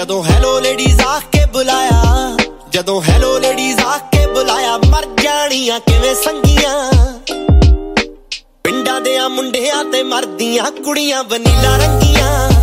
ਜਦੋਂ hello ladies ਆਖ ਕੇ ਬੁਲਾਇਆ, ਜਦੋਂ ਹੈਲੋ ਲੇਡੀਜ਼ ਆਖ ਕੇ ਬੁਲਾਇਆ, ਮਰ ਜਾਣੀਆਂ ਕਿਵੇਂ ਸੰਗੀਆਂ। ਪਿੰਡਾਂ ਦੇ ਆ ਮੁੰਡਿਆਂ ਤੇ ਮਰਦੀਆਂ ਕੁੜੀਆਂ ਵਨੀਲਾ ਰੰਗੀਆਂ।